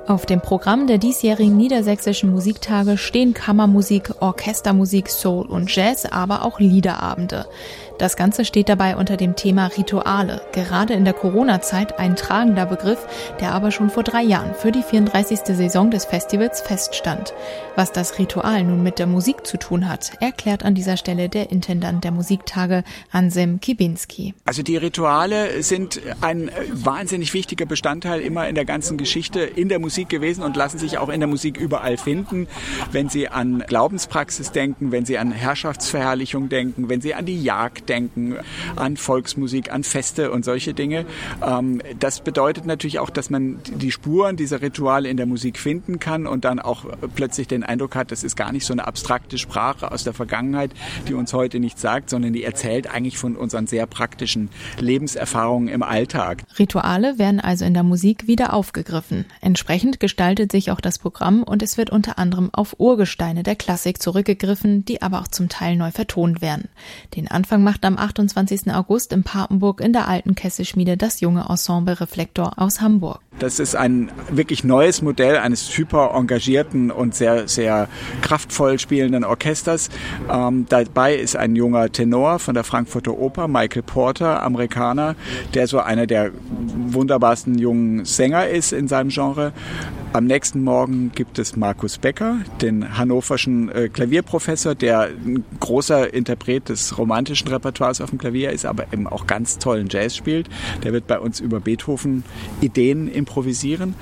Auf dem Programm der diesjährigen Niedersächsischen Musiktage stehen Kammermusik, Orchestermusik, Soul und Jazz, aber auch Liederabende. Das Ganze steht dabei unter dem Thema Rituale, gerade in der Corona-Zeit ein tragender Begriff, der aber schon vor 3 Jahren für die 34. Saison des Festivals feststand. Was das Ritual nun mit der Musik zu tun hat, erklärt an dieser Stelle der Intendant der Musiktage, Ansem Kibinski. Also die Rituale sind ein wahnsinnig wichtiger Bestandteil immer in der ganzen Geschichte in der Musik gewesen und lassen sich auch in der Musik überall finden. Wenn Sie an Glaubenspraxis denken, wenn Sie an Herrschaftsverherrlichung denken, wenn Sie an die Jagd denken, an Volksmusik, an Feste und solche Dinge. Das bedeutet natürlich auch, dass man die Spuren dieser Rituale in der Musik finden kann und dann auch plötzlich den Eindruck hat, das ist gar nicht so eine abstrakte Sprache aus der Vergangenheit, die uns heute nichts sagt, sondern die erzählt eigentlich von unseren sehr praktischen Lebenserfahrungen im Alltag. Rituale werden also in der Musik wieder aufgegriffen. Entsprechend gestaltet sich auch das Programm und es wird unter anderem auf Urgesteine der Klassik zurückgegriffen, die aber auch zum Teil neu vertont werden. Den Anfang macht am 28. August in Papenburg in der Alten Kesselschmiede das junge Ensemble Reflektor aus Hamburg. Das ist ein wirklich neues Modell eines hyper engagierten und sehr, sehr kraftvoll spielenden Orchesters. Dabei ist ein junger Tenor von der Frankfurter Oper, Michael Porter, Amerikaner, der so einer der wunderbarsten jungen Sänger ist in seinem Genre. Am nächsten Morgen gibt es Markus Becker, den hannoverschen Klavierprofessor, der ein großer Interpret des romantischen Repertoires auf dem Klavier ist, aber eben auch ganz tollen Jazz spielt. Der wird bei uns über Beethoven Ideen improvisieren.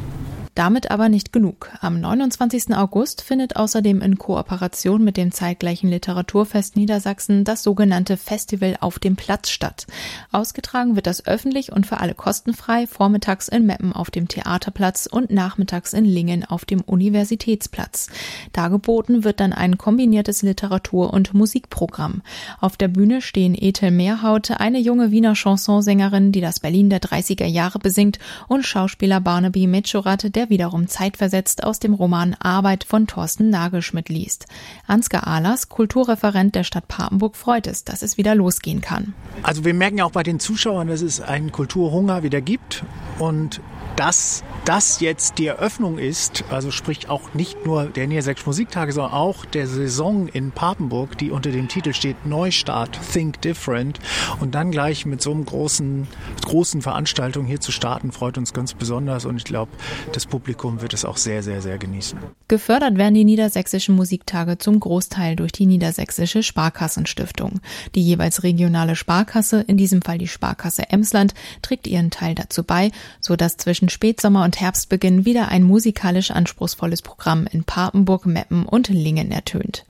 Damit aber nicht genug. Am 29. August findet außerdem in Kooperation mit dem zeitgleichen Literaturfest Niedersachsen das sogenannte Festival auf dem Platz statt. Ausgetragen wird das öffentlich und für alle kostenfrei, vormittags in Meppen auf dem Theaterplatz und nachmittags in Lingen auf dem Universitätsplatz. Dargeboten wird dann ein kombiniertes Literatur- und Musikprogramm. Auf der Bühne stehen Ethel Mehrhaut, eine junge Wiener Chansonsängerin, die das Berlin der 30er Jahre besingt, und Schauspieler Barnaby Mechorat, der wiederum zeitversetzt aus dem Roman Arbeit von Thorsten Nagelschmidt liest. Ansgar Ahlers, Kulturreferent der Stadt Papenburg, freut es, dass es wieder losgehen kann. Also wir merken ja auch bei den Zuschauern, dass es einen Kulturhunger wieder gibt und dass das jetzt die Eröffnung ist, also sprich auch nicht nur der Niedersächsischen Musiktage, sondern auch der Saison in Papenburg, die unter dem Titel steht Neustart, Think Different, und dann gleich mit so einem großen Veranstaltung hier zu starten, freut uns ganz besonders, und ich glaube, das Publikum wird es auch sehr, sehr, sehr genießen. Gefördert werden die Niedersächsischen Musiktage zum Großteil durch die Niedersächsische Sparkassenstiftung. Die jeweils regionale Sparkasse, in diesem Fall die Sparkasse Emsland, trägt ihren Teil dazu bei, sodass zwischen Spätsommer und Herbstbeginn wieder ein musikalisch anspruchsvolles Programm in Papenburg, Meppen und Lingen ertönt.